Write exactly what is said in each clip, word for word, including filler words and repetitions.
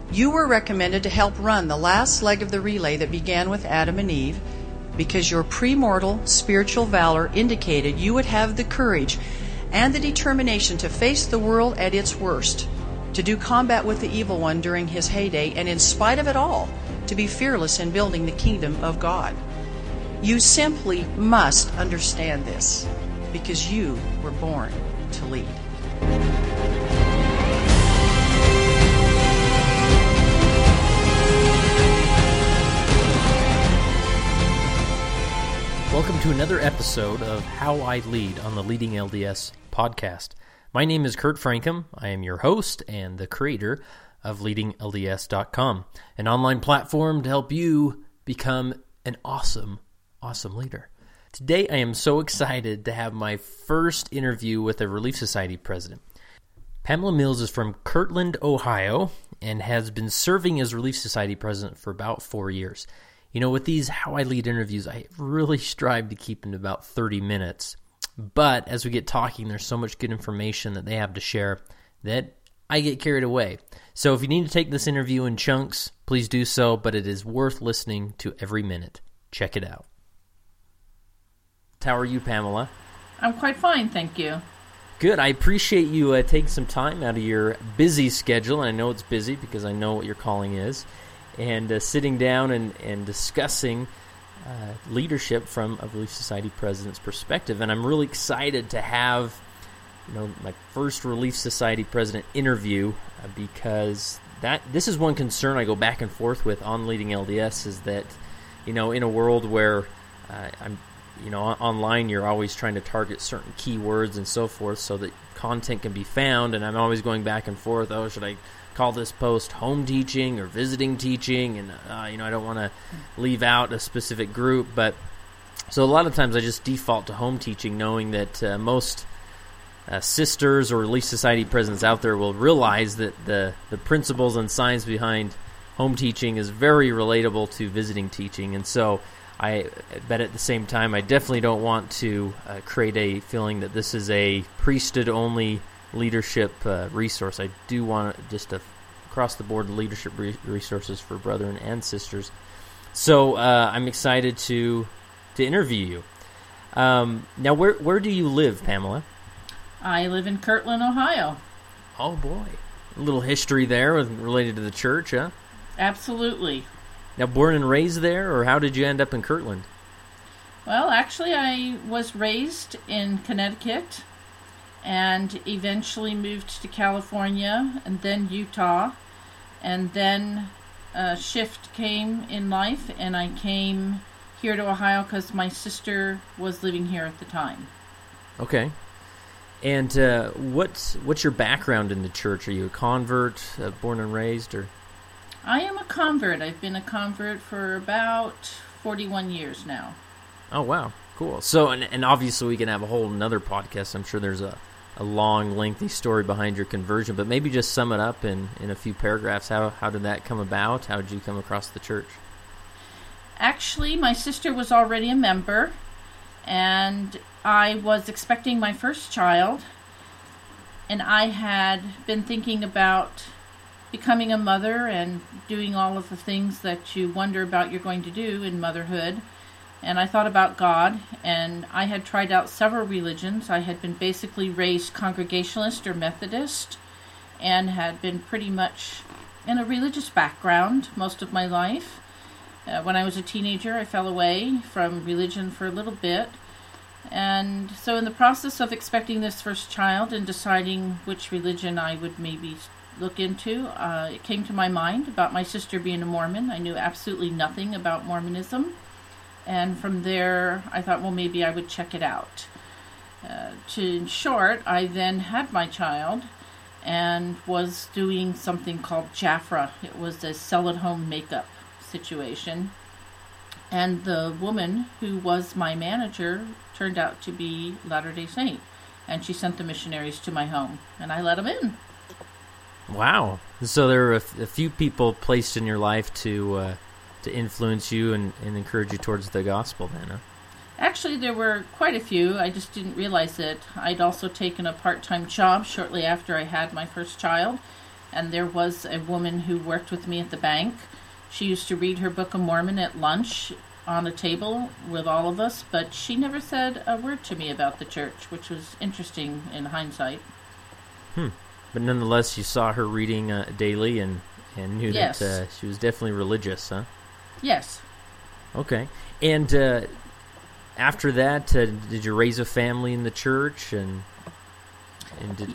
You were recommended to help run the last leg of the relay that began with Adam and Eve because your premortal spiritual valor indicated you would have the courage and the determination to face the world at its worst, to do combat with the evil one during his heyday, and in spite of it all, to be fearless in building the kingdom of God. You simply must understand this because you were born to lead. Welcome to another episode of How I Lead on the Leading L D S podcast. My name is Kurt Frankum. I am your host and the creator of leading L D S dot com, an online platform to help you become an awesome, awesome leader. Today I am so excited to have my first interview with a Relief Society president. Pamela Mills is from Kirtland, Ohio, and has been serving as Relief Society president for about four years. You know, with these How I Lead interviews, I really strive to keep them to about thirty minutes. But as we get talking, there's so much good information that they have to share that I get carried away. So if you need to take this interview in chunks, please do so, but it is worth listening to every minute. Check it out. How are you, Pamela? I'm quite fine, thank you. Good. I appreciate you uh, taking some time out of your busy schedule, and I know it's busy because I know what your calling is, and uh, sitting down and, and discussing uh, leadership from a Relief Society president's perspective. And I'm really excited to have, you know, my first Relief Society president interview uh, because that this is one concern I go back and forth with on Leading L D S is that, you know, in a world where uh, I'm, you know, online you're always trying to target certain keywords and so forth so that content can be found, and I'm always going back and forth, oh, should I call this post home teaching or visiting teaching, and uh, you know, I don't want to leave out a specific group, but so a lot of times I just default to home teaching, knowing that uh, most uh, sisters or Relief Society presidents out there will realize that the the principles and science behind home teaching is very relatable to visiting teaching, and so I but at the same time I definitely don't want to uh, create a feeling that this is a priesthood only leadership uh, resource. I do want just a across-the-board leadership re- resources for brethren and sisters. So uh, I'm excited to to interview you. Um, now, where where do you live, Pamela? I live in Kirtland, Ohio. Oh, boy. A little history there with, related to the church, huh? Absolutely. Now, born and raised there, or how did you end up in Kirtland? Well, actually, I was raised in Connecticut, and eventually moved to California, and then Utah, and then a shift came in life, and I came here to Ohio because my sister was living here at the time. Okay. And uh, what's what's your background in the church? Are you a convert, uh, born and raised, or? I am a convert. I've been a convert for about forty-one years now. Oh, wow. Cool. So, and, and obviously we can have a whole another podcast. I'm sure there's a a long, lengthy story behind your conversion, but maybe just sum it up in, in a few paragraphs. How how did that come about? How did you come across the church? Actually, my sister was already a member, and I was expecting my first child, and I had been thinking about becoming a mother and doing all of the things that you wonder about you're going to do in motherhood. And I thought about God, and I had tried out several religions. I had been basically raised Congregationalist or Methodist, and had been pretty much in a religious background most of my life. Uh, when I was a teenager, I fell away from religion for a little bit. And so in the process of expecting this first child and deciding which religion I would maybe look into, uh, it came to my mind about my sister being a Mormon. I knew absolutely nothing about Mormonism. And from there, I thought, well, maybe I would check it out. Uh, to, in short, I then had my child and was doing something called Jafra. It was a sell-at-home makeup situation. And the woman who was my manager turned out to be Latter-day Saint. And she sent the missionaries to my home, and I let them in. Wow. So there were a, f- a few people placed in your life to... Uh to influence you and, and encourage you towards the gospel then, huh? Actually, there were quite a few. I just didn't realize it. I'd also taken a part-time job shortly after I had my first child, and there was a woman who worked with me at the bank. She used to read her Book of Mormon at lunch on a table with all of us, but she never said a word to me about the church, which was interesting in hindsight. Hmm. But nonetheless, you saw her reading uh, daily and, and knew yes. that uh, she was definitely religious, huh? Yes. Okay. And uh, after that, uh, did you raise a family in the church? And and did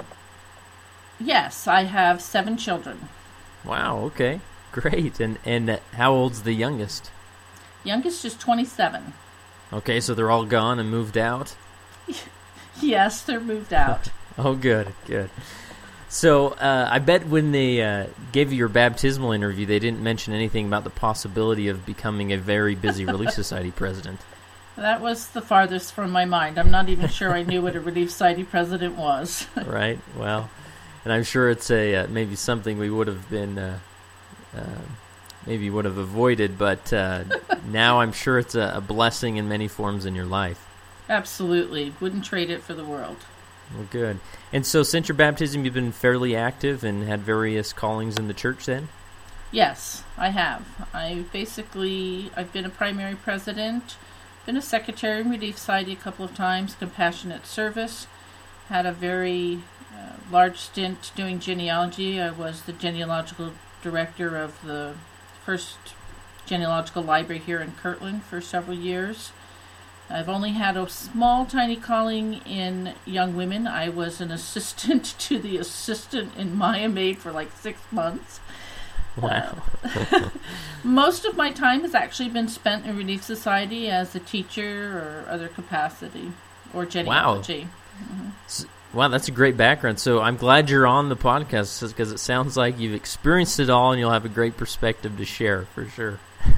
Yes, I have seven children. Wow, okay. Great. And, and uh, how old's the youngest? Youngest is twenty-seven. Okay, so they're all gone and moved out? Yes, they're moved out. Oh, good, good. So uh, I bet when they uh, gave you your baptismal interview, they didn't mention anything about the possibility of becoming a very busy Relief Society president. That was the farthest from my mind. I'm not even sure I knew what a Relief Society president was. Right, well, and I'm sure it's a uh, maybe something we would have been, uh, uh, maybe would have avoided, but uh, now I'm sure it's a, a blessing in many forms in your life. Absolutely. Wouldn't trade it for the world. Well, good. And so since your baptism, you've been fairly active and had various callings in the church then? Yes, I have. I basically, I've been a primary president, been a secretary in Relief Society a couple of times, compassionate service, had a very uh, large stint doing genealogy. I was the genealogical director of the first genealogical library here in Kirtland for several years. I've only had a small, tiny calling in young women. I was an assistant to the assistant in Maya Maid for like six months. Wow. Uh, most of my time has actually been spent in Relief Society as a teacher or other capacity, or genealogy. Wow. Mm-hmm. Wow, that's a great background. So I'm glad you're on the podcast because it sounds like you've experienced it all and you'll have a great perspective to share for sure.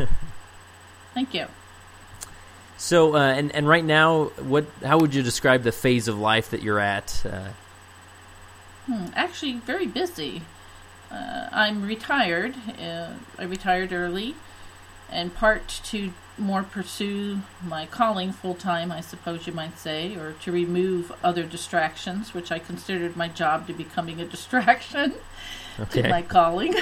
Thank you. So, uh, and and right now, what? How would you describe the phase of life that you're at? Uh, hmm, actually, very busy. Uh, I'm retired. Uh, I retired early, in part to more pursue my calling full time, I suppose you might say, or to remove other distractions, which I considered my job to becoming a distraction okay. to my calling.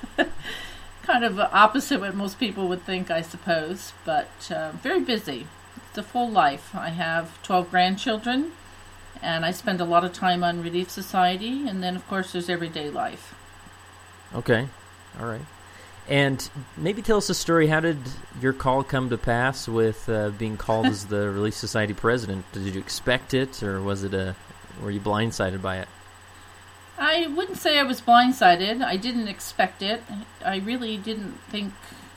Kind of opposite what most people would think, I suppose, but uh, very busy. It's a full life. I have twelve grandchildren, and I spend a lot of time on Relief Society, and then, of course, there's everyday life. Okay, all right. And maybe tell us a story. How did your call come to pass with uh, being called as the Relief Society president? Did you expect it, or was it a? Were you blindsided by it? I wouldn't say I was blindsided. I didn't expect it. I really didn't think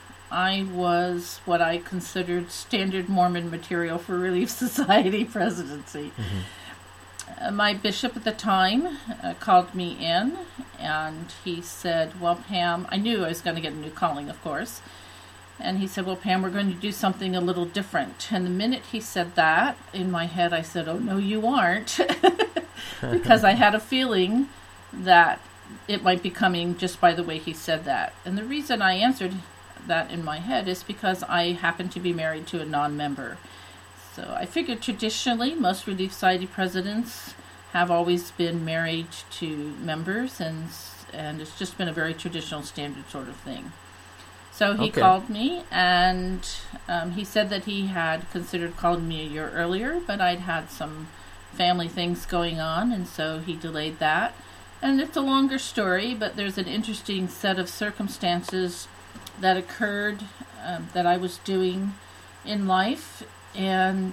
I was what I considered standard Mormon material for Relief Society presidency. Mm-hmm. Uh, my bishop at the time uh, called me in, and he said, well, Pam, I knew I was going to get a new calling, of course. And he said, well, Pam, we're going to do something a little different. And the minute he said that, in my head, I said, oh, no, you aren't. Because I had a feeling that it might be coming just by the way he said that. And the reason I answered that in my head is because I happen to be married to a non-member. So I figured traditionally most Relief Society presidents have always been married to members, and and it's just been a very traditional standard sort of thing. So he okay. called me, and um, he said that he had considered calling me a year earlier, but I'd had some family things going on, and so he delayed that. And it's a longer story, but there's an interesting set of circumstances that occurred um, that I was doing in life, and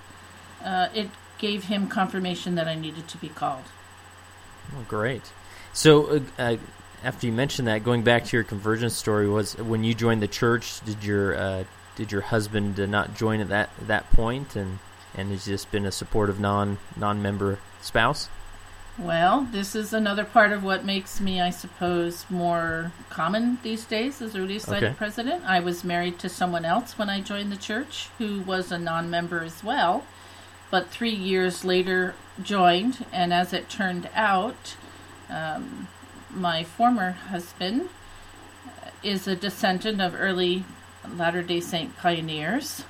uh, it gave him confirmation that I needed to be called. Oh, great. So uh, uh, after you mentioned that, going back to your conversion story, was when you joined the church, did your uh, did your husband uh, not join at that that point, and and has just been a supportive non non-member spouse? Well, this is another part of what makes me, I suppose, more common these days as a Relief Society okay. president. I was married to someone else when I joined the church who was a non-member as well, but three years later joined, and as it turned out, um, my former husband is a descendant of early Latter-day Saint pioneers.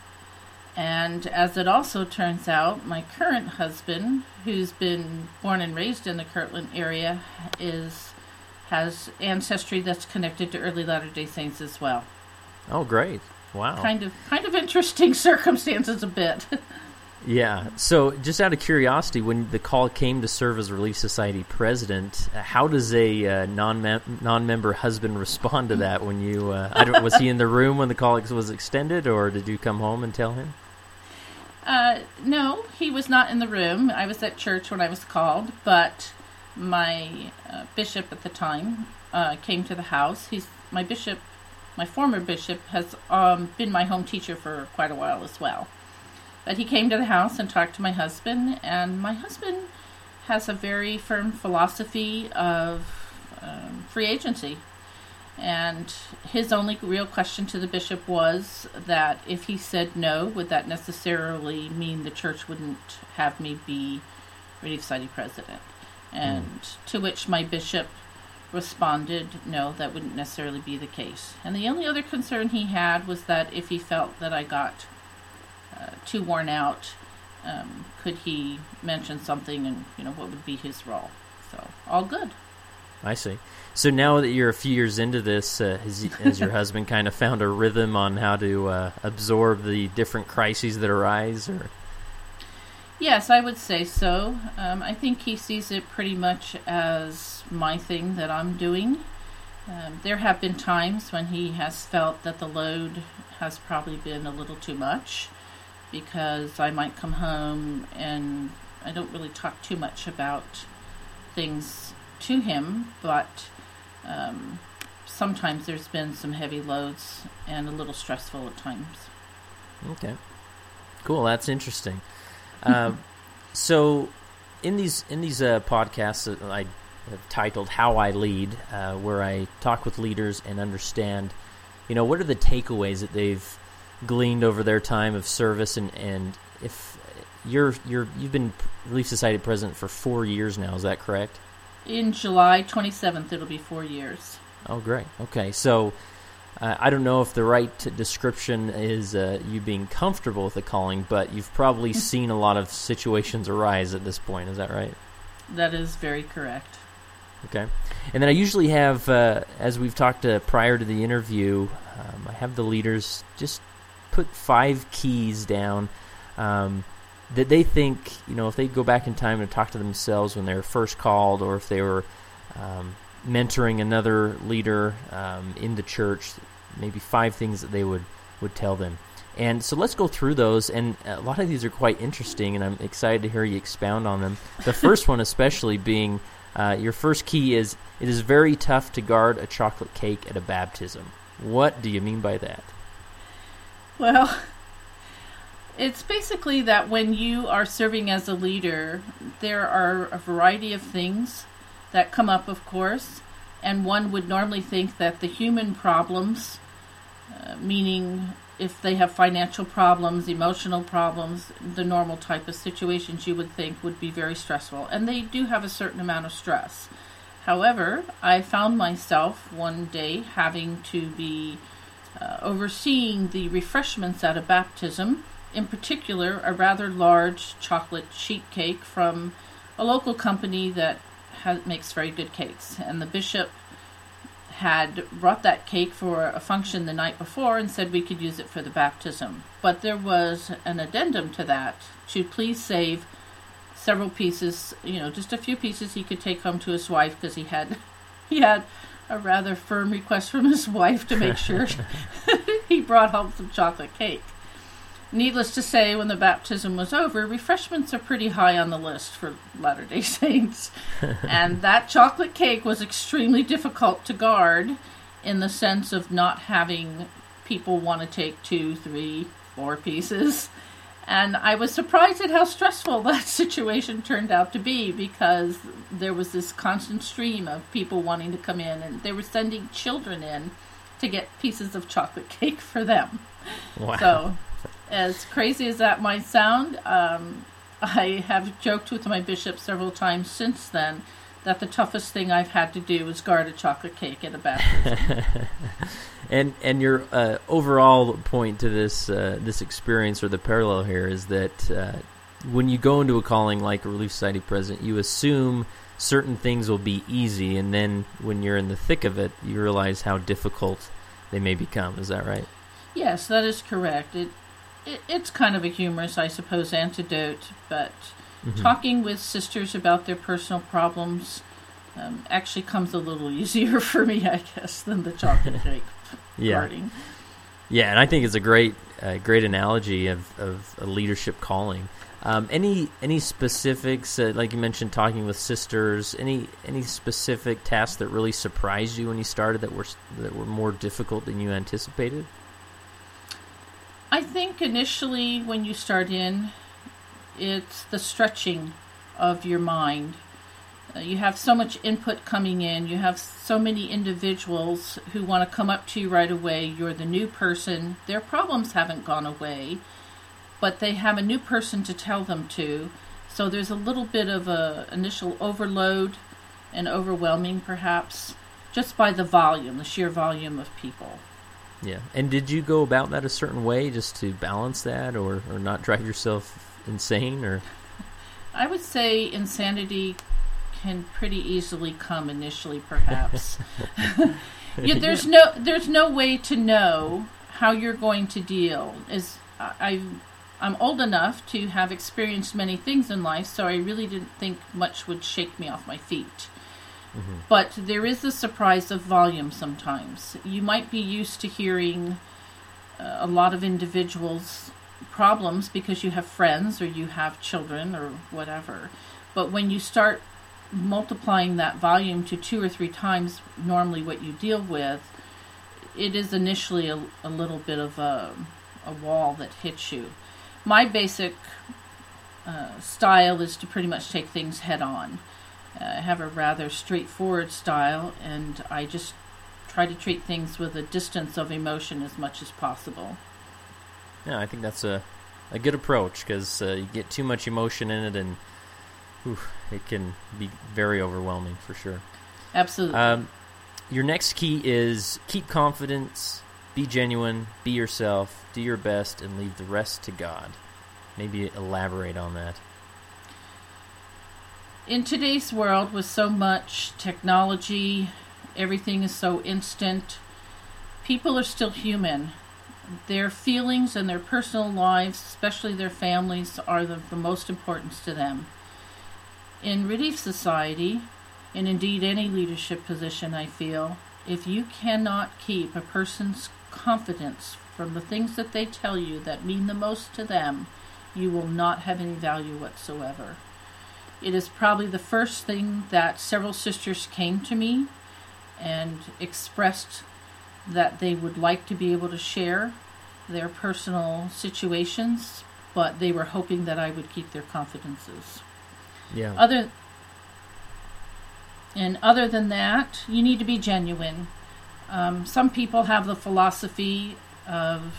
And as it also turns out, my current husband, who's been born and raised in the Kirtland area, is has ancestry that's connected to early Latter-day Saints as well. Oh, great. Wow. Kind of kind of interesting circumstances a bit. Yeah. So just out of curiosity, when the call came to serve as Relief Society president, how does a uh, non-mem- non-member husband respond to that? When you, uh, I don't, was he in the room when the call was extended, or did you come home and tell him? Uh, no, he was not in the room. I was at church when I was called, but my uh, bishop at the time uh, came to the house. He's my bishop, my former bishop, has um, been my home teacher for quite a while as well. But he came to the house and talked to my husband, and my husband has a very firm philosophy of um, free agency. And his only real question to the bishop was that if he said no, would that necessarily mean the church wouldn't have me be Relief Society president? And mm. to which my bishop responded, no, that wouldn't necessarily be the case. And the only other concern he had was that if he felt that I got uh, too worn out, um, could he mention something, and you know what would be his role? So all good. I see. So now that you're a few years into this, uh, has, has your husband kind of found a rhythm on how to uh, absorb the different crises that arise? Or? Yes, I would say so. Um, I think he sees it pretty much as my thing that I'm doing. Um, there have been times when he has felt that the load has probably been a little too much, because I might come home and I don't really talk too much about things to him, but um, sometimes there's been some heavy loads and a little stressful at times. Okay, cool. That's interesting. uh, so, in these in these uh, podcasts that I have titled "How I Lead," uh, where I talk with leaders and understand, you know, what are the takeaways that they've gleaned over their time of service, and, and if you're you're you've been Relief Society president for four years now, is that correct? In July twenty-seventh, it'll be four years. Oh, great. Okay, so uh, I don't know if the right description is uh, you being comfortable with the calling, but you've probably seen a lot of situations arise at this point. Is that right? That is very correct. Okay. And then I usually have, uh, as we've talked uh, prior to the interview, um, I have the leaders just put five keys down um, that they think, you know, if they go back in time and talk to themselves when they were first called, or if they were um, mentoring another leader um, in the church, maybe five things that they would, would tell them. And so let's go through those, and a lot of these are quite interesting, and I'm excited to hear you expound on them. The first one especially being, uh, your first key is, it is very tough to guard a chocolate cake at a baptism. What do you mean by that? Well, it's basically that when you are serving as a leader, there are a variety of things that come up, of course, and one would normally think that the human problems, uh, meaning if they have financial problems, emotional problems, the normal type of situations you would think would be very stressful, and they do have a certain amount of stress. However, I found myself one day having to be uh, overseeing the refreshments at a baptism, in particular a rather large chocolate sheet cake from a local company that has, makes very good cakes. And the bishop had brought that cake for a function the night before and said we could use it for the baptism. But there was an addendum to that, to please save several pieces, you know, just a few pieces he could take home to his wife, because he had he had a rather firm request from his wife to make sure he brought home some chocolate cake. Needless to say, when the baptism was over, refreshments are pretty high on the list for Latter-day Saints. And that chocolate cake was extremely difficult to guard, in the sense of not having people want to take two, three, four pieces. And I was surprised at how stressful that situation turned out to be, because there was this constant stream of people wanting to come in, and they were sending children in to get pieces of chocolate cake for them. Wow. So, as crazy as that might sound, um, I have joked with my bishop several times since then that the toughest thing I've had to do is guard a chocolate cake at a baptism. and and your uh, overall point to this uh, this experience, or the parallel here, is that uh, when you go into a calling like a Relief Society president, you assume certain things will be easy, and then when you're in the thick of it, you realize how difficult they may become. Is that right? Yes, that is correct. It, it it's kind of a humorous, I suppose, antidote, but mm-hmm. talking with sisters about their personal problems um, actually comes a little easier for me, I guess, than the chocolate cake yeah. parting. Yeah, and I think it's a great, uh, great analogy of, of a leadership calling. Um, any any specifics, uh, like you mentioned, talking with sisters? Any any specific tasks that really surprised you when you started that were that were more difficult than you anticipated? I think initially when you start in, it's the stretching of your mind. Uh, you have so much input coming in. You have so many individuals who want to come up to you right away. You're the new person. Their problems haven't gone away, but they have a new person to tell them to. So there's a little bit of a initial overload and overwhelming, perhaps, just by the volume, the sheer volume of people. Yeah. And did you go about that a certain way just to balance that, or, or not drive yourself insane? Or I would say insanity can pretty easily come initially, perhaps. yeah, there's no there's no way to know how you're going to deal. As I, I'm old enough to have experienced many things in life, so I really didn't think much would shake me off my feet. Mm-hmm. But there is the surprise of volume sometimes. You might be used to hearing uh, a lot of individuals' problems because you have friends or you have children or whatever. But when you start multiplying that volume to two or three times normally what you deal with, it is initially a, a little bit of a, a wall that hits you. My basic uh, style is to pretty much take things head on. Uh, I have a rather straightforward style, and I just try to treat things with a distance of emotion as much as possible. Yeah, I think that's a, a good approach, because uh, you get too much emotion in it, and whew, it can be very overwhelming for sure. Absolutely. Um, your next key is keep confidence, be genuine, be yourself, do your best, and leave the rest to God. Maybe elaborate on that. In today's world, with so much technology, everything is so instant, people are still human. Their feelings and their personal lives, especially their families, are the, the most important to them. In Relief Society, and indeed any leadership position, I feel, if you cannot keep a person's confidence from the things that they tell you that mean the most to them, you will not have any value whatsoever. It is probably the first thing that several sisters came to me and expressed that they would like to be able to share their personal situations, but they were hoping that I would keep their confidences. Yeah. Other and other than that, you need to be genuine. Um, some people have the philosophy of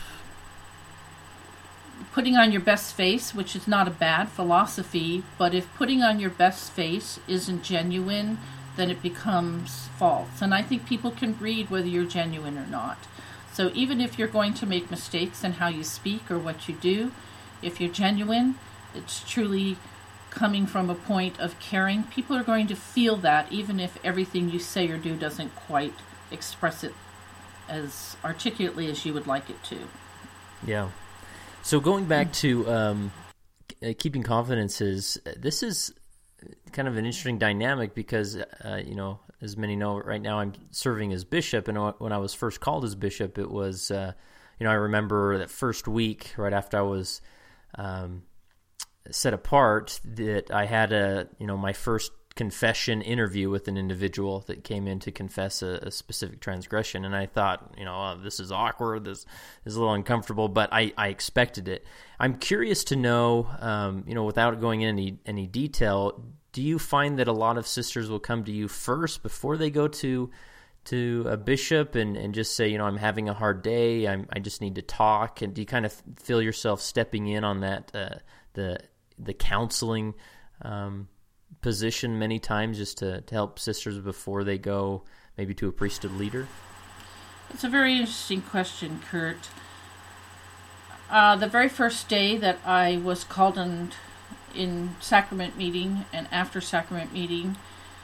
putting on your best face, which is not a bad philosophy, but if putting on your best face isn't genuine, then it becomes false. And I think people can read whether you're genuine or not. So even if you're going to make mistakes in how you speak or what you do, if you're genuine, it's truly coming from a point of caring. People are going to feel that, even if everything you say or do doesn't quite express it as articulately as you would like it to. Yeah. So going back to um, keeping confidences, this is kind of an interesting dynamic because, uh, you know, as many know, right now I'm serving as bishop, and when I was first called as bishop, it was, uh, you know, I remember that first week right after I was um, set apart that I had a, you know, my first confession interview with an individual that came in to confess a, a specific transgression, and I thought, you know, oh, this is awkward, this is a little uncomfortable, but I, I expected it. I'm curious to know, um, you know, without going into any, any detail, do you find that a lot of sisters will come to you first before they go to to a bishop and, and just say, you know, I'm having a hard day, I'm, I just need to talk, and do you kind of feel yourself stepping in on that, uh, the the counseling um position many times just to, to help sisters before they go maybe to a priesthood leader? It's a very interesting question, Kurt. Uh, the very first day that I was called in, in sacrament meeting and after sacrament meeting,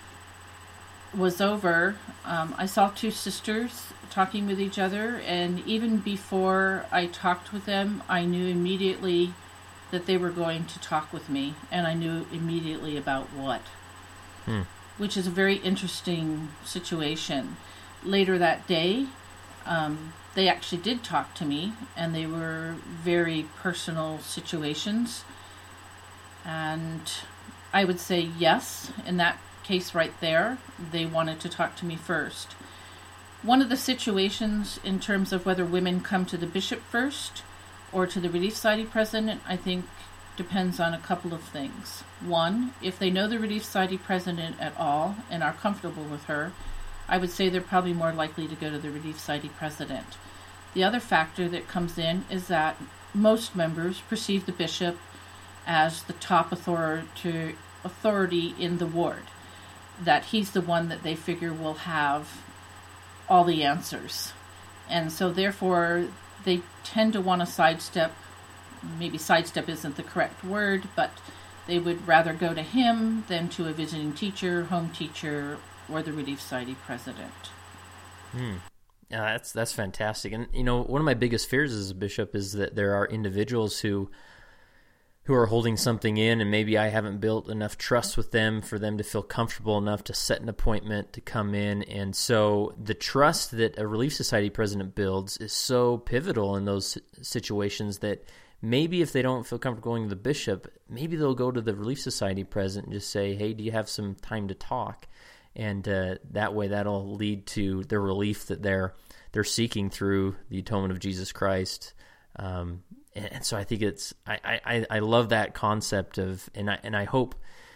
was over, um, I saw two sisters talking with each other, and even before I talked with them, I knew immediately that they were going to talk with me, and I knew immediately about what, hmm. which is a very interesting situation. Later that day, um, they actually did talk to me, and they were very personal situations, and I would say yes, in that case right there, they wanted to talk to me first. One of the situations in terms of whether women come to the bishop first or to the Relief Society president, I think depends on a couple of things. One, if they know the Relief Society president at all and are comfortable with her, I would say they're probably more likely to go to the Relief Society president. The other factor that comes in is that most members perceive the bishop as the top authority, authority in the ward, that he's the one that they figure will have all the answers. And so therefore they tend to want to sidestep, maybe sidestep isn't the correct word, but they would rather go to him than to a visiting teacher, home teacher, or the Relief Society president. Hmm. Yeah, that's that's fantastic. And you know, one of my biggest fears as a bishop is that there are individuals who who are holding something in, and maybe I haven't built enough trust with them for them to feel comfortable enough to set an appointment to come in. And so the trust that a Relief Society president builds is so pivotal in those situations that maybe if they don't feel comfortable going to the bishop, maybe they'll go to the Relief Society president and just say, hey, do you have some time to talk? And uh, that way that'll lead to the relief that they're they're seeking through the atonement of Jesus Christ. Um, and so I think it's I, I, I love that concept of, and I and I hope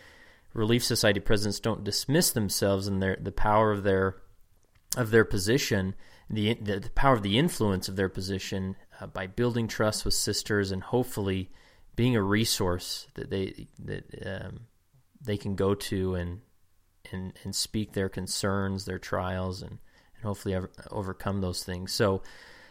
Relief Society presidents don't dismiss themselves and their the power of their of their position, the the, the power of the influence of their position uh, by building trust with sisters and hopefully being a resource that they that um, they can go to and and and speak their concerns, their trials, and and hopefully ever, overcome those things. So,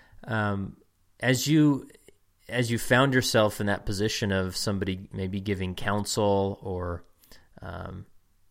um, as you as you found yourself in that position of somebody maybe giving counsel or, um,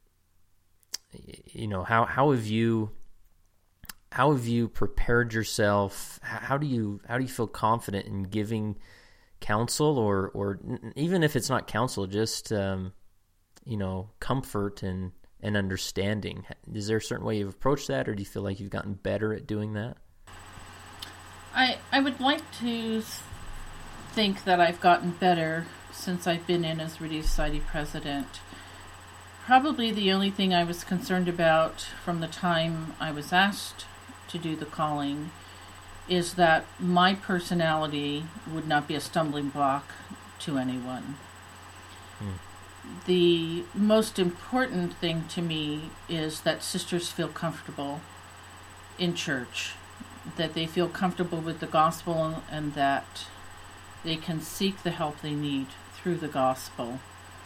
you know, how how have you how have you prepared yourself? How do you how do you feel confident in giving counsel, or or even if it's not counsel, just um, you know, comfort and and understanding? Is there a certain way you've approached that, or do you feel like you've gotten better at doing that? I I would like to think that I've gotten better since I've been in as Relief Society president. Probably the only thing I was concerned about from the time I was asked to do the calling is that my personality would not be a stumbling block to anyone. Hmm. The most important thing to me is that sisters feel comfortable in church, that they feel comfortable with the gospel, and that they can seek the help they need through the gospel.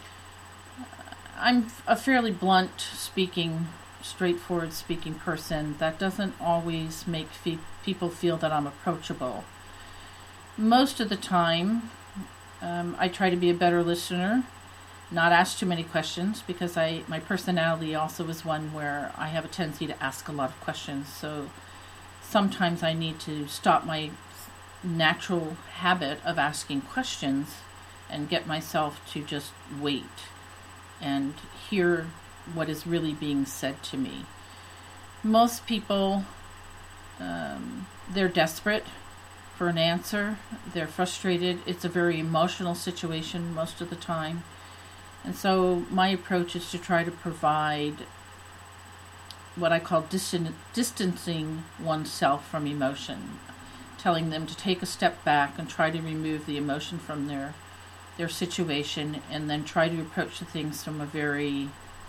I'm a fairly blunt speaking, straightforward speaking person. That doesn't always make fe- people feel that I'm approachable. Most of the time, um, I try to be a better listener, not ask too many questions, because I my personality also is one where I have a tendency to ask a lot of questions. So sometimes I need to stop my natural habit of asking questions and get myself to just wait and hear what is really being said to me. Most people, um, they're desperate for an answer. They're frustrated. It's a very emotional situation most of the time. And so my approach is to try to provide what I call distan- distancing oneself from emotion, telling them to take a step back and try to remove the emotion from their their situation, and then try to approach the things from a very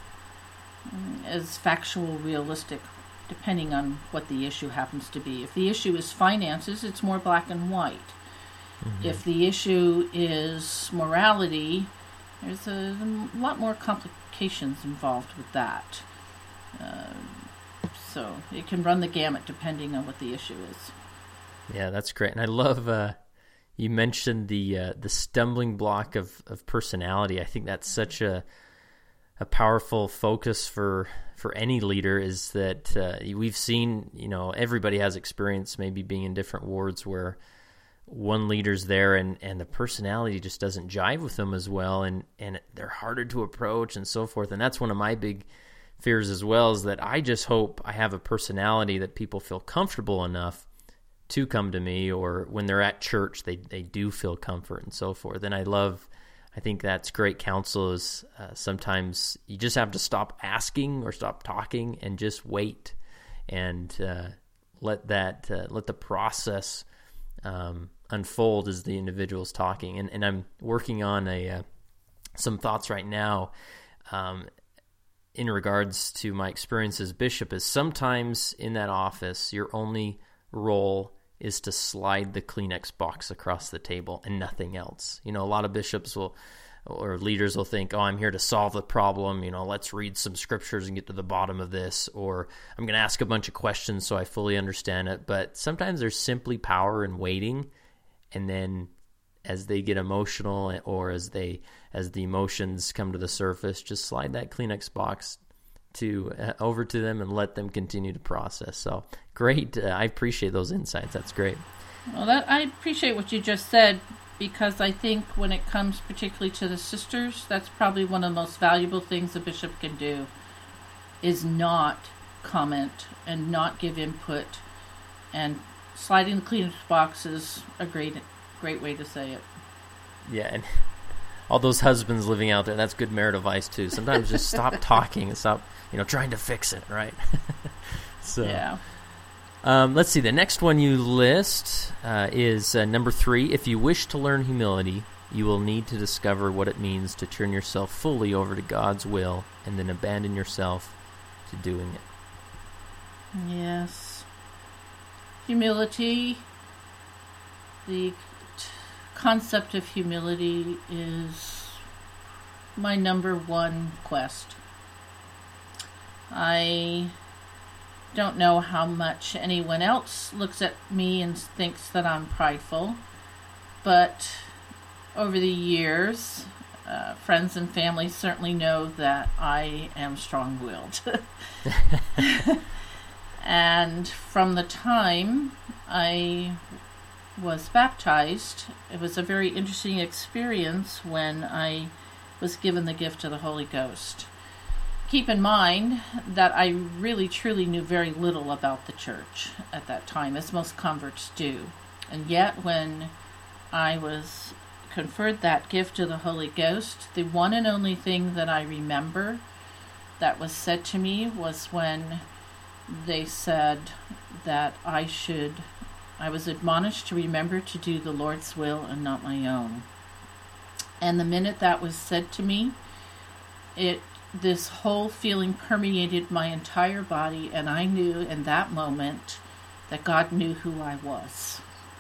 as factual, realistic, depending on what the issue happens to be. If the issue is finances, it's more black and white. Mm-hmm. If the issue is morality, there's a, a lot more complications involved with that. Uh, so it can run the gamut depending on what the issue is. Yeah, that's great. And I love uh, you mentioned the uh, the stumbling block of, of personality. I think that's such a a powerful focus for for any leader is that uh, we've seen, you know, everybody has experience maybe being in different wards where one leader's there and, and the personality just doesn't jive with them as well, and, and they're harder to approach and so forth. And that's one of my big fears as well, is that I just hope I have a personality that people feel comfortable enough to come to me, or when they're at church, they, they do feel comfort and so forth. And I love, I think that's great counsel is uh, sometimes you just have to stop asking or stop talking and just wait and uh, let that, uh, let the process um, unfold as the individual's talking. And, and I'm working on a uh, some thoughts right now um, in regards to my experience as bishop, is sometimes in that office, your only role is to slide the Kleenex box across the table and nothing else. You know, a lot of bishops will, or leaders will think, oh, I'm here to solve the problem. You know, let's read some scriptures and get to the bottom of this, or I'm going to ask a bunch of questions so I fully understand it. But sometimes there's simply power in waiting, and then as they get emotional or as they as the emotions come to the surface, just slide that Kleenex box to uh, over to them and let them continue to process. So great. Uh, I appreciate those insights. That's great. Well, that I appreciate what you just said, because I think when it comes particularly to the sisters, that's probably one of the most valuable things a bishop can do, is not comment and not give input, and sliding the Kleenex box is a great, great way to say it. Yeah, and all those husbands living out there, that's good marriage advice too. Sometimes just stop talking and stop, you know, trying to fix it, right? So, yeah. Um, let's see. The next one you list uh, is uh, number three. If you wish to learn humility, you will need to discover what it means to turn yourself fully over to God's will and then abandon yourself to doing it. Yes. Humility. The t- concept of humility is my number one quest. I don't know how much anyone else looks at me and thinks that I'm prideful, but over the years, uh, friends and family certainly know that I am strong-willed. And from the time I was baptized, it was a very interesting experience when I was given the gift of the Holy Ghost. Keep in mind that I really truly knew very little about the church at that time, as most converts do. And yet when I was conferred that gift of the Holy Ghost, the one and only thing that I remember that was said to me was when they said that I should, I was admonished to remember to do the Lord's will and not my own. And the minute that was said to me, it this whole feeling permeated my entire body, and I knew in that moment that God knew who I was.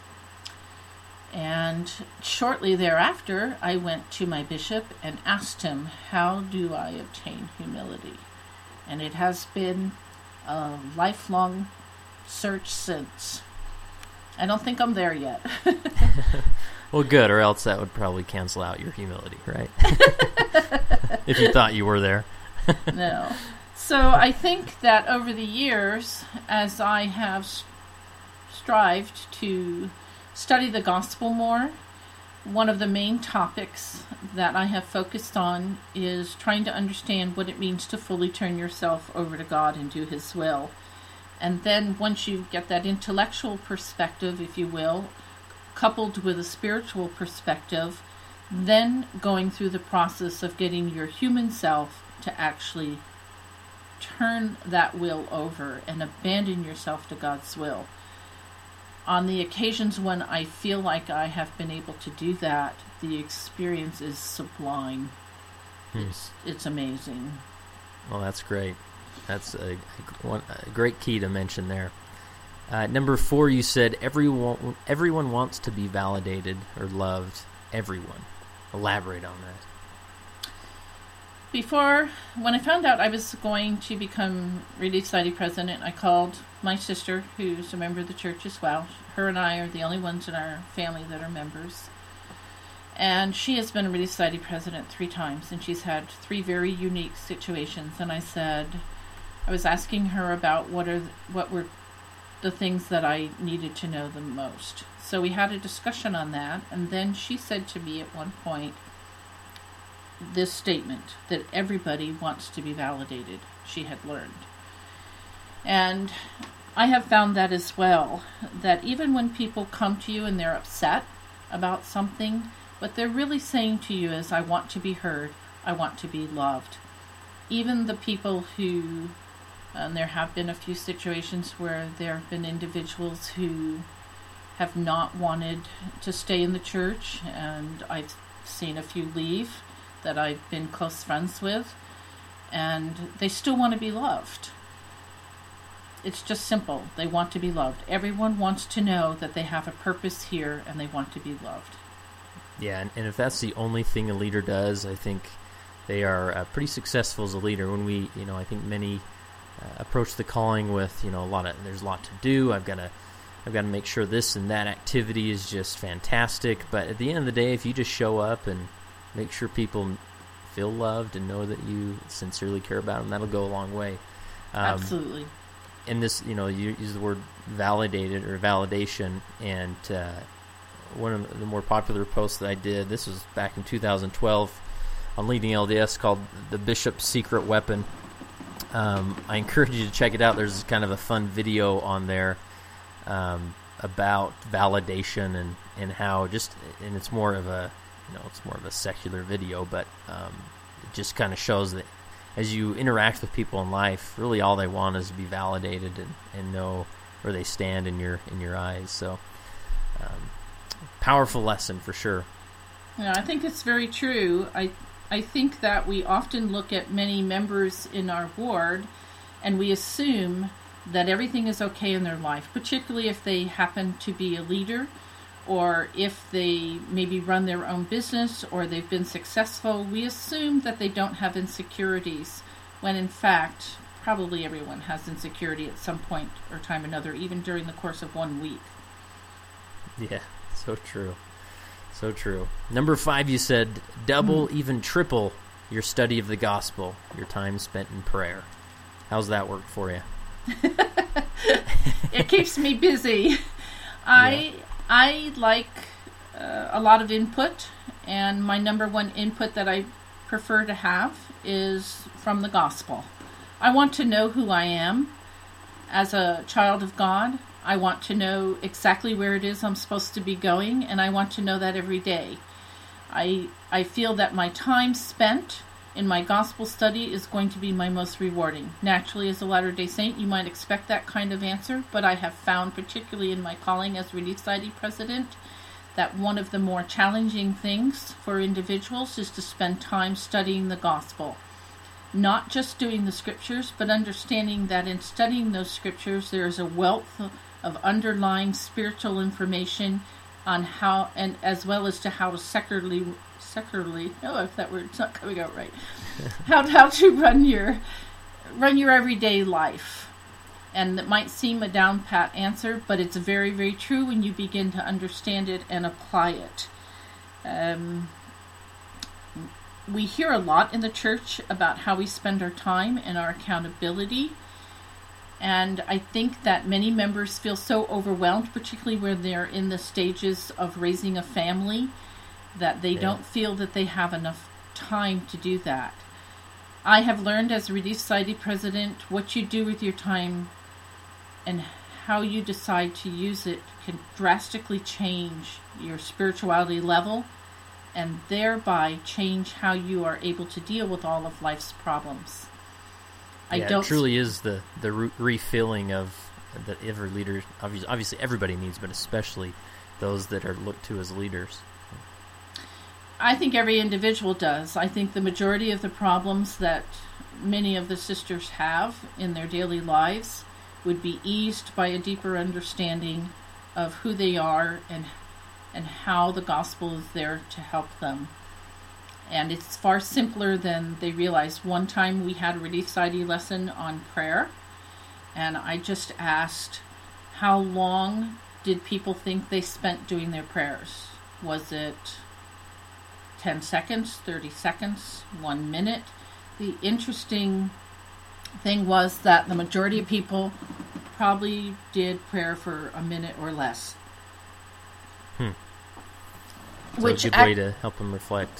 And shortly thereafter, I went to my bishop and asked him, how do I obtain humility? And it has been a lifelong search since. I don't think I'm there yet. Well, good, or else that would probably cancel out your humility, right? If you thought you were there. No. So I think that over the years, as I have strived to study the gospel more, one of the main topics that I have focused on is trying to understand what it means to fully turn yourself over to God and do His will. And then once you get that intellectual perspective, if you will, coupled with a spiritual perspective, then going through the process of getting your human self to actually turn that will over and abandon yourself to God's will. On the occasions when I feel like I have been able to do that, the experience is sublime. Hmm. It's it's amazing. Well, that's great. That's a, a, one, a great key to mention there. Uh, number four, you said everyone everyone wants to be validated or loved. Everyone. Elaborate on that. Before, when I found out I was going to become Relief Society president, I called my sister, who's a member of the church as well. Her and I are the only ones in our family that are members. And she has been a Relief Society president three times, and she's had three very unique situations. And I said, I was asking her about what are what were the things that I needed to know the most. So we had a discussion on that, and then she said to me at one point this statement that everybody wants to be validated, she had learned. And I have found that as well, that even when people come to you and they're upset about something, what they're really saying to you is, I want to be heard, I want to be loved. Even the people who, and there have been a few situations where there have been individuals who have not wanted to stay in the church, and I've seen a few leave that I've been close friends with, and they still want to be loved. It's just simple. They want to be loved. Everyone wants to know that they have a purpose here and they want to be loved. Yeah, and, and if that's the only thing a leader does, I think they are uh, pretty successful as a leader. When we, you know, I think many uh, approach the calling with, you know, a lot of, there's a lot to do. I've got to, I've got to make sure this and that activity is just fantastic. But at the end of the day, if you just show up and make sure people feel loved and know that you sincerely care about them, that'll go a long way. Um, Absolutely. And this, you know, you use the word validated or validation, and uh, one of the more popular posts that I did, this was back in two thousand twelve on Leading L D S, called The Bishop's Secret Weapon. Um, I encourage you to check it out. There's kind of a fun video on there um, about validation and, and how just, and it's more of a, you know, it's more of a secular video, but um, it just kind of shows that as you interact with people in life, really all they want is to be validated and, and know where they stand in your in your eyes. So, um, powerful lesson for sure. Yeah, I think it's very true. I I think that we often look at many members in our ward and we assume that everything is okay in their life, particularly if they happen to be a leader, or if they maybe run their own business, or they've been successful. We assume that they don't have insecurities, when in fact, probably everyone has insecurity at some point or time or another, even during the course of one week. Yeah, so true. So true. Number five, you said double, mm. even triple your study of the gospel, your time spent in prayer. How's that work for you? It keeps me busy. I... Yeah. I like uh, a lot of input, and my number one input that I prefer to have is from the gospel. I want to know who I am as a child of God. I want to know exactly where it is I'm supposed to be going, and I want to know that every day. I I feel that my time spent in my gospel study is going to be my most rewarding. Naturally, as a Latter-day Saint, you might expect that kind of answer, but I have found, particularly in my calling as Relief Society president, that one of the more challenging things for individuals is to spend time studying the gospel. Not just doing the scriptures, but understanding that in studying those scriptures, there is a wealth of underlying spiritual information on how, and as well as to how to secularly secularly, oh, if that word's not coming out right, how, how to run your run your everyday life. And it might seem a down pat answer, but it's very, very true when you begin to understand it and apply it. Um, we hear a lot in the church about how we spend our time and our accountability. And I think that many members feel so overwhelmed, particularly when they're in the stages of raising a family, that they yeah. don't feel that they have enough time to do that. I have learned as a Relief Society president, what you do with your time and how you decide to use it can drastically change your spirituality level, and thereby change how you are able to deal with all of life's problems. I yeah, don't it truly is the, the re- refilling of that every leader, obviously, obviously everybody needs, but especially those that are looked to as leaders. I think every individual does. I think the majority of the problems that many of the sisters have in their daily lives would be eased by a deeper understanding of who they are and and how the gospel is there to help them. And it's far simpler than they realize. One time we had a Relief Society lesson on prayer, and I just asked, how long did people think they spent doing their prayers? Was it ten seconds, thirty seconds, one minute. The interesting thing was that the majority of people probably did prayer for a minute or less. Hmm. So Which a good ac- way to help them reflect.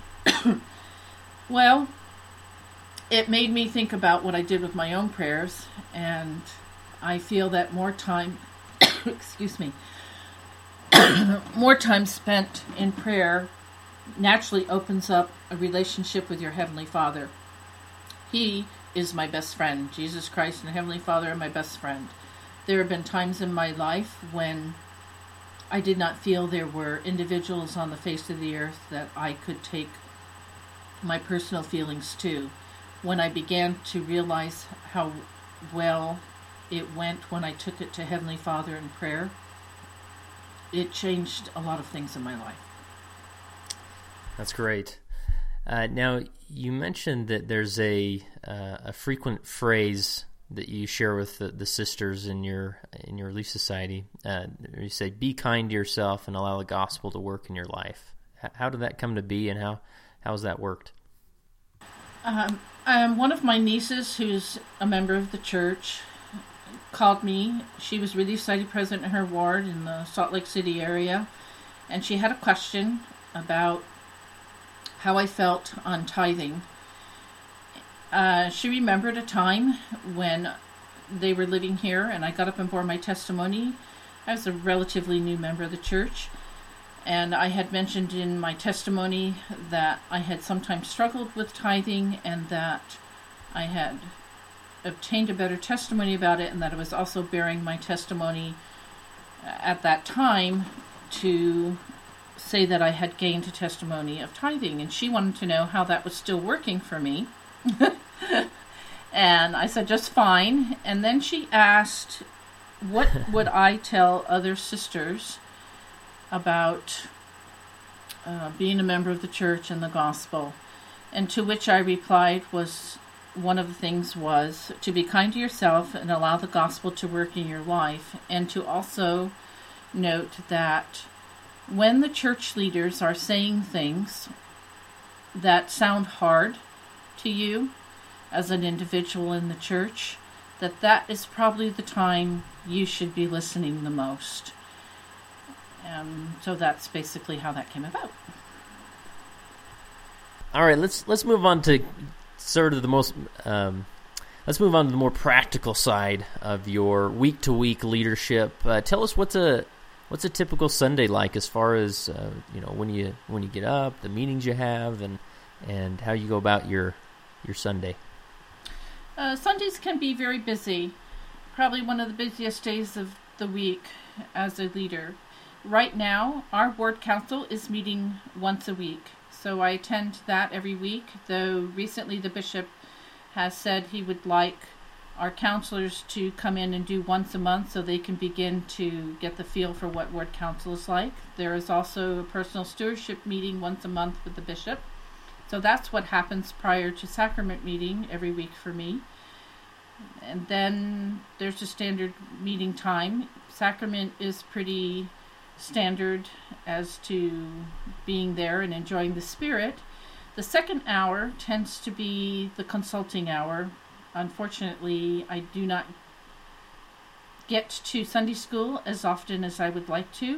Well, it made me think about what I did with my own prayers, and I feel that more time, excuse me, more time spent in prayer naturally opens up a relationship with your Heavenly Father. He is my best friend. Jesus Christ and Heavenly Father are my best friend. There have been times in my life when I did not feel there were individuals on the face of the earth that I could take my personal feelings to. When I began to realize how well it went when I took it to Heavenly Father in prayer, it changed a lot of things in my life. That's great. Uh, now, you mentioned that there's a uh, a frequent phrase that you share with the, the sisters in your in your Relief Society. Uh, you say, "Be kind to yourself and allow the gospel to work in your life." H- how did that come to be, and how how has that worked? Um, um, one of my nieces, who's a member of the church, called me. She was Relief Society president in her ward in the Salt Lake City area, and she had a question about how I felt on tithing. Uh, she remembered a time when they were living here, and I got up and bore my testimony. I was a relatively new member of the church, and I had mentioned in my testimony that I had sometimes struggled with tithing, and that I had obtained a better testimony about it, and that I was also bearing my testimony at that time to say that I had gained a testimony of tithing, and she wanted to know how that was still working for me. And I said, just fine. And then she asked, what would I tell other sisters about uh, being a member of the church and the gospel? And to which I replied was, one of the things was to be kind to yourself and allow the gospel to work in your life, and to also note that when the church leaders are saying things that sound hard to you as an individual in the church, that that is probably the time you should be listening the most. Um, so that's basically how that came about. All right, let's let's move on to sort of the most. Um, let's move on to the more practical side of your week-to-week leadership. Uh, tell us what's a what's a typical Sunday like, as far as uh, you know, when you when you get up, the meetings you have, and and how you go about your your Sunday. Uh, Sundays can be very busy. Probably one of the busiest days of the week as a leader. Right now, our ward council is meeting once a week, so I attend that every week, though recently the bishop has said he would like our counselors to come in and do once a month so they can begin to get the feel for what ward council is like. There is also a personal stewardship meeting once a month with the bishop. So that's what happens prior to sacrament meeting every week for me. And then there's a standard meeting time. Sacrament is pretty standard as to being there and enjoying the Spirit. The second hour tends to be the consulting hour. Unfortunately, I do not get to Sunday school as often as I would like to.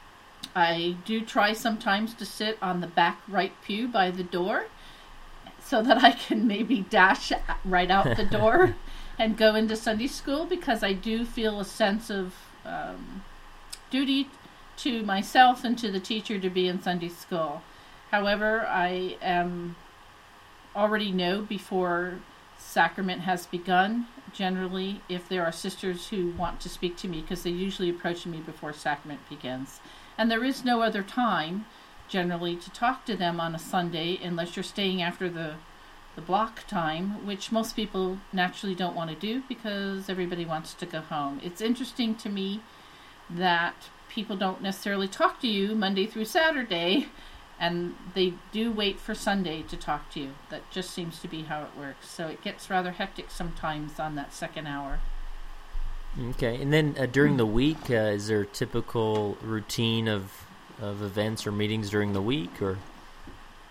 I do try sometimes to sit on the back right pew by the door so that I can maybe dash right out the door and go into Sunday school, because I do feel a sense of um, duty to myself and to the teacher to be in Sunday school. However, I am already know before sacrament has begun, generally, if there are sisters who want to speak to me, because they usually approach me before sacrament begins. And there is no other time, generally, to talk to them on a Sunday unless you're staying after the, the block time, which most people naturally don't want to do because everybody wants to go home. It's interesting to me that people don't necessarily talk to you Monday through Saturday, and they do wait for Sunday to talk to you. That just seems to be how it works. So it gets rather hectic sometimes on that second hour. Okay, and then uh, during the week, uh, is there a typical routine of of events or meetings during the week, or?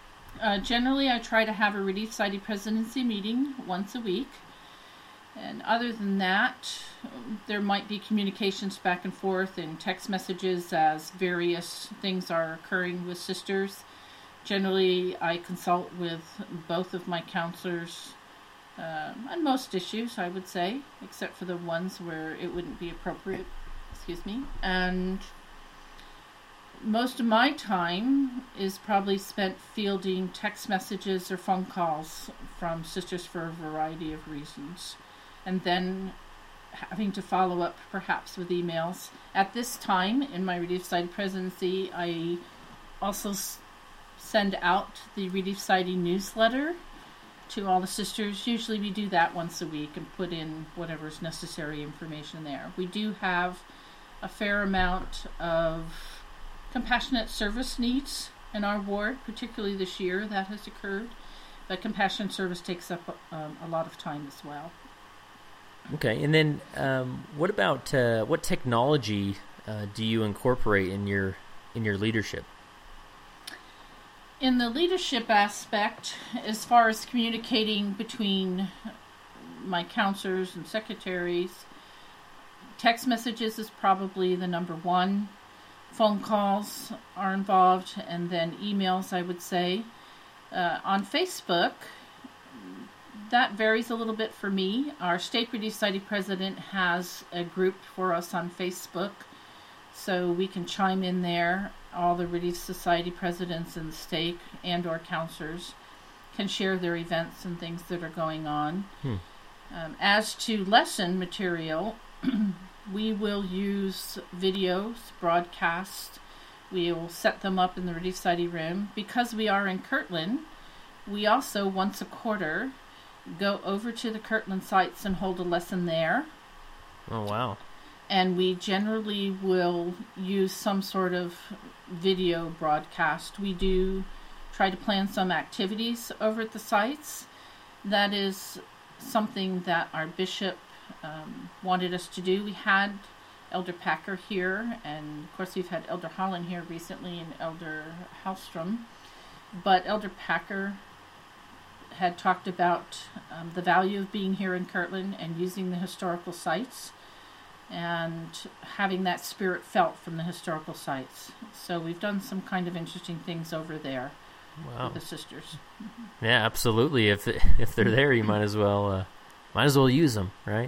Uh, generally, I try to have a Relief Society presidency meeting once a week. And other than that, there might be communications back and forth and text messages as various things are occurring with sisters. Generally, I consult with both of my counselors uh, on most issues, I would say, except for the ones where it wouldn't be appropriate. Excuse me. And most of my time is probably spent fielding text messages or phone calls from sisters for a variety of reasons, and then having to follow up perhaps with emails. At this time in my Relief Society presidency, I also s- send out the Relief Society newsletter to all the sisters. Usually we do that once a week and put in whatever's necessary information there. We do have a fair amount of compassionate service needs in our ward, particularly this year that has occurred. But compassionate service takes up um, a lot of time as well. Okay, and then um, what about uh, what technology uh, do you incorporate in your in your leadership? In the leadership aspect, as far as communicating between my counselors and secretaries, text messages is probably the number one. Phone calls are involved, and then emails, I would say. Uh, on Facebook, that varies a little bit for me. Our State Relief Society president has a group for us on Facebook, so we can chime in there. All the Relief Society presidents in the state and or counselors can share their events and things that are going on. Hmm. Um, as to lesson material, we will use videos, broadcasts. We will set them up in the Relief Society room. Because we are in Kirtland, we also, once a quarter, go over to the Kirtland sites and hold a lesson there. Oh, wow. And we generally will use some sort of video broadcast. We do try to plan some activities over at the sites. That is something that our bishop Um, wanted us to do. We had Elder Packer here, and of course we've had Elder Holland here recently and Elder Hallstrom. But Elder Packer had talked about um, the value of being here in Kirtland and using the historical sites and having that spirit felt from the historical sites. So we've done some kind of interesting things over there. Wow. With the sisters. Mm-hmm. Yeah, absolutely. If if they're there, you might as well uh, might as well use them, right?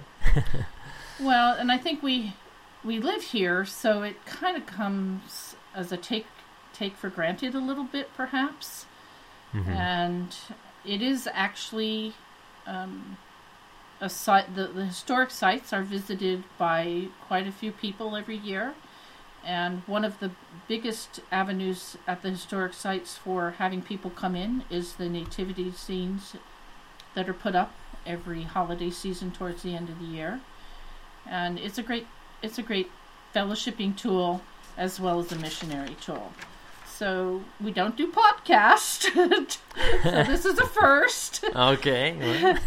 Well, and I think we we live here, so it kind of comes as a take take for granted a little bit, perhaps. Mm-hmm. And it is actually um, a site. The, the historic sites are visited by quite a few people every year. And one of the biggest avenues at the historic sites for having people come in is the nativity scenes that are put up every holiday season towards the end of the year. And it's a great it's a great fellowshipping tool as well as a missionary tool. So we don't do podcast. So this is a first. Okay.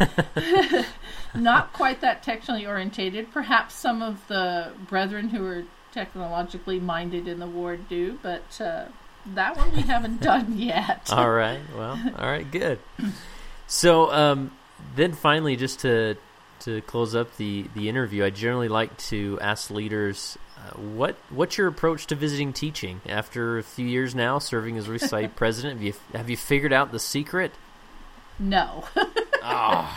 Not quite that technically orientated. Perhaps some of the brethren who are technologically minded in the ward do, but uh, that one we haven't done yet. All right. Well, all right, good. So um, then finally, just to to close up the, the interview, I generally like to ask leaders, uh, what what's your approach to visiting teaching? After a few years now serving as Relief Society president, have you, have you figured out the secret? No. Oh.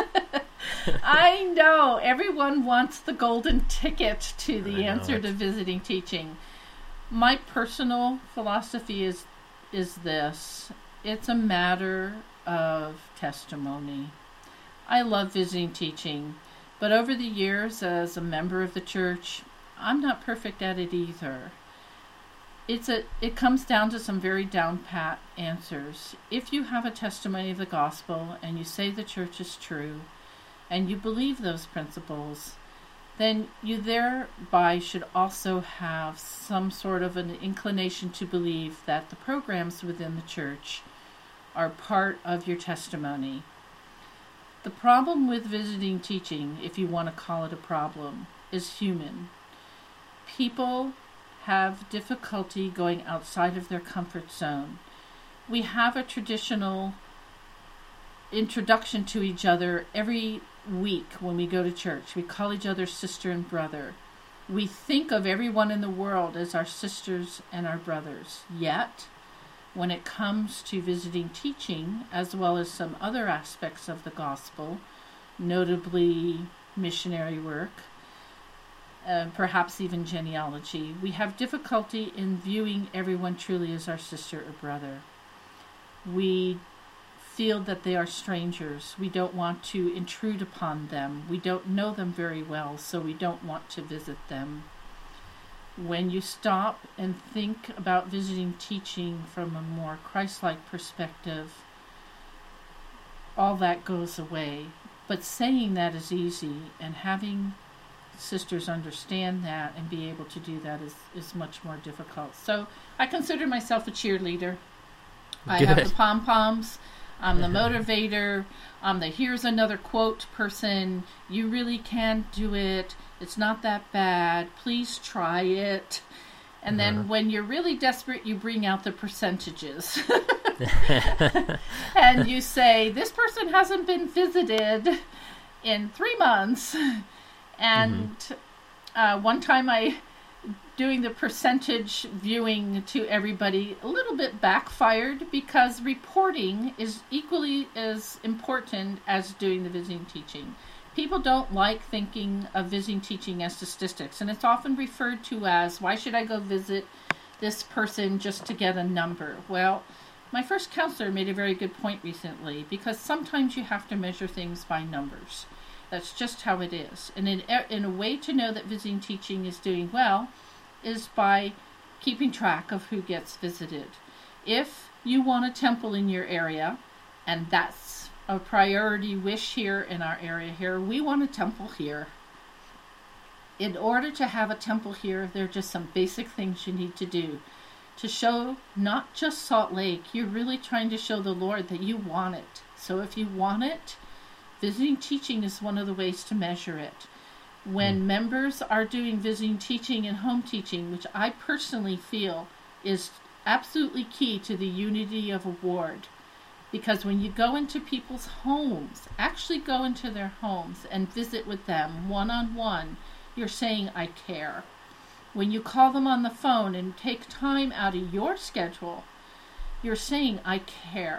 I know. Everyone wants the golden ticket to the I answer to visiting teaching. My personal philosophy is is this. It's a matter of testimony. I love visiting teaching, but over the years as a member of the church, I'm not perfect at it either. It's a it comes down to some very down pat answers. If you have a testimony of the gospel and you say the church is true, and you believe those principles, then you thereby should also have some sort of an inclination to believe that the programs within the church are part of your testimony. The problem with visiting teaching, if you want to call it a problem, is human. People have difficulty going outside of their comfort zone. we have a traditional introduction to each other every week when we go to church. We call each other sister and brother. We think of everyone in the world as our sisters and our brothers. Yet, when it comes to visiting teaching, as well as some other aspects of the gospel, notably missionary work, uh, perhaps even genealogy, we have difficulty in viewing everyone truly as our sister or brother. We feel that they are strangers. We don't want to intrude upon them. We don't know them very well, so we don't want to visit them. When you stop and think about visiting teaching from a more Christ-like perspective, all that goes away. But saying that is easy, and having sisters understand that and be able to do that is, is much more difficult. So I consider myself a cheerleader. I Good. have the pom-poms. I'm the motivator. I'm the here's another quote person. You really can do it. It's not that bad. Please try it. And then uh-huh. when you're really desperate, you bring out the percentages. And you say, this person hasn't been visited in three months. And mm-hmm. uh, one time I... doing the percentage viewing to everybody a little bit backfired, because reporting is equally as important as doing the visiting teaching. People don't like thinking of visiting teaching as statistics, and it's often referred to as, why should I go visit this person just to get a number? Well, my first counselor made a very good point recently, because sometimes you have to measure things by numbers. That's just how it is. And in, in a way to know that visiting teaching is doing well is by keeping track of who gets visited. If you want a temple in your area, and that's a priority wish here in our area here, we want a temple here. In order to have a temple here, there are just some basic things you need to do to show not just Salt Lake, you're really trying to show the Lord that you want it. So if you want it, visiting teaching is one of the ways to measure it. When mm. members are doing visiting teaching and home teaching, which I personally feel is absolutely key to the unity of a ward, because when you go into people's homes, actually go into their homes and visit with them one-on-one, you're saying, I care. When you call them on the phone and take time out of your schedule, you're saying, I care.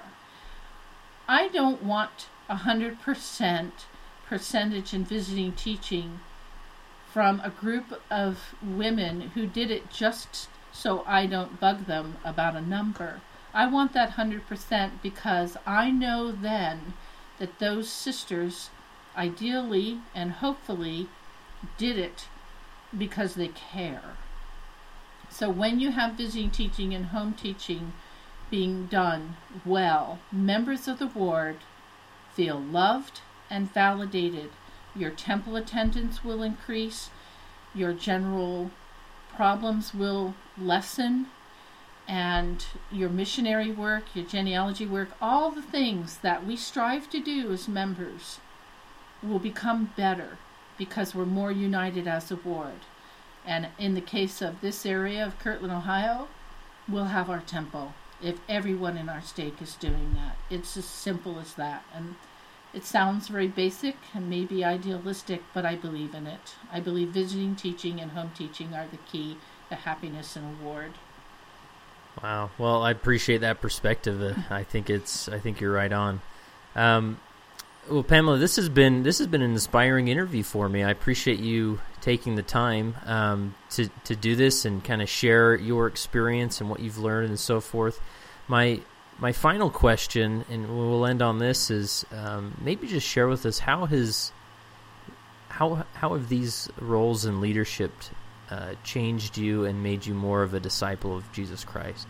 I don't want one hundred percent percentage in visiting teaching from a group of women who did it just so I don't bug them about a number. I want that one hundred percent because I know then that those sisters ideally and hopefully did it because they care. So when you have visiting teaching and home teaching being done well, members of the ward feel loved and validated. Your temple attendance will increase, your general problems will lessen, and your missionary work, your genealogy work, all the things that we strive to do as members will become better because we're more united as a ward. And in the case of this area of Kirtland, Ohio, we'll have our temple if everyone in our stake is doing that. It's as simple as that. And it sounds very basic and maybe idealistic, but I believe in it. I believe visiting teaching and home teaching are the key to happiness in a ward. Wow. Well, I appreciate that perspective. Uh, I think it's. I think you're right on. Um, well, Pamela, this has been this has been an inspiring interview for me. I appreciate you taking the time um, to to do this and kind of share your experience and what you've learned and so forth. My My final question, and we'll end on this, is um, maybe just share with us how has how how have these roles in leadership uh, changed you and made you more of a disciple of Jesus Christ?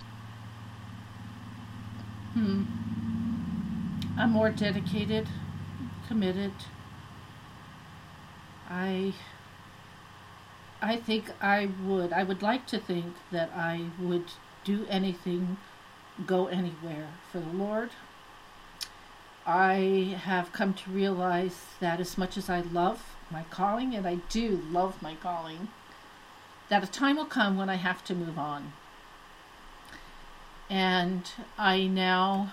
Hmm. I'm more dedicated, committed. I I think I would. I would like to think that I would do anything, go anywhere for the Lord. I have come to realize that as much as I love my calling, and I do love my calling, that a time will come when I have to move on. And I now,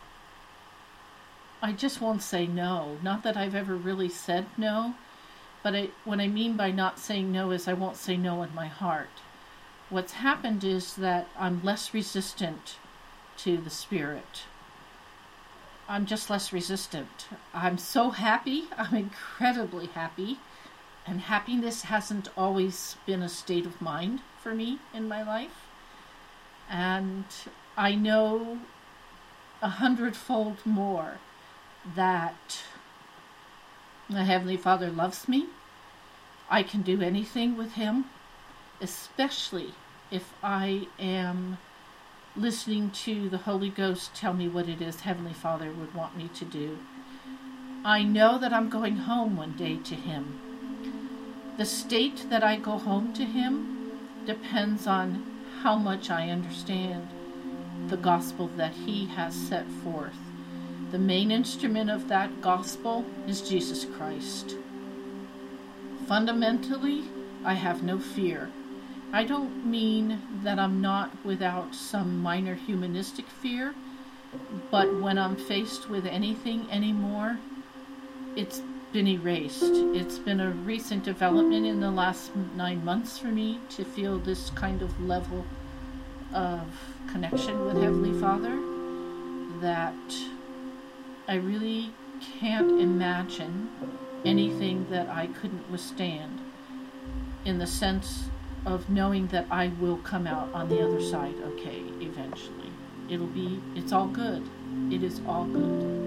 I just won't say no. Not that I've ever really said no, but I, what I mean by not saying no is I won't say no in my heart. What's happened is that I'm less resistant to the Spirit. I'm just less resistant. I'm so happy. I'm incredibly happy. And happiness hasn't always been a state of mind for me in my life. And I know a hundredfold more that the Heavenly Father loves me. I can do anything with Him, especially if I am listening to the Holy Ghost tell me what it is Heavenly Father would want me to do. I know that I'm going home one day to Him. The state that I go home to Him depends on how much I understand the gospel that He has set forth. The main instrument of that gospel is Jesus Christ. Fundamentally, I have no fear. I don't mean that I'm not without some minor humanistic fear, but when I'm faced with anything anymore, it's been erased. It's been a recent development in the last nine months for me to feel this kind of level of connection with Heavenly Father that I really can't imagine anything that I couldn't withstand, in the sense of knowing that I will come out on the other side okay eventually. It'll be, it's all good. It is all good.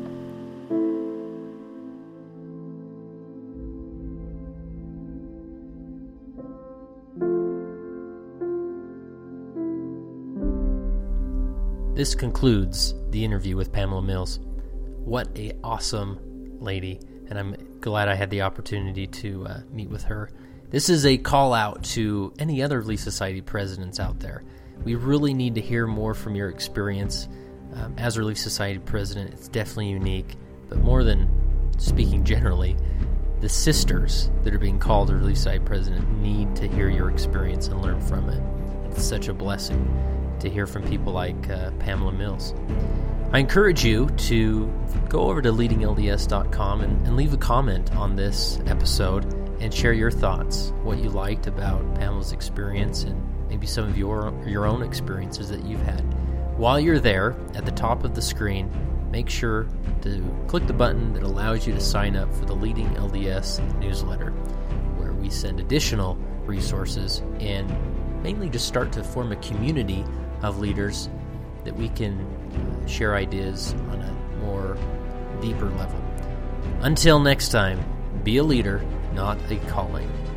This concludes the interview with Pamela Mills. What a awesome lady, and I'm glad I had the opportunity to uh, meet with her. This is a call out to any other Relief Society presidents out there. We really need to hear more from your experience. Um, as a Relief Society president, it's definitely unique, but more than speaking generally, the sisters that are being called a Relief Society president need to hear your experience and learn from it. It's such a blessing to hear from people like uh, Pamela Mills. I encourage you to go over to leading L D S dot com and, and leave a comment on this episode and share your thoughts, what you liked about Pamela's experience and maybe some of your, your own experiences that you've had. While you're there, at the top of the screen, make sure to click the button that allows you to sign up for the Leading L D S newsletter, where we send additional resources and mainly just start to form a community of leaders that we can share ideas on a more deeper level. Until next time, be a leader, not a calling.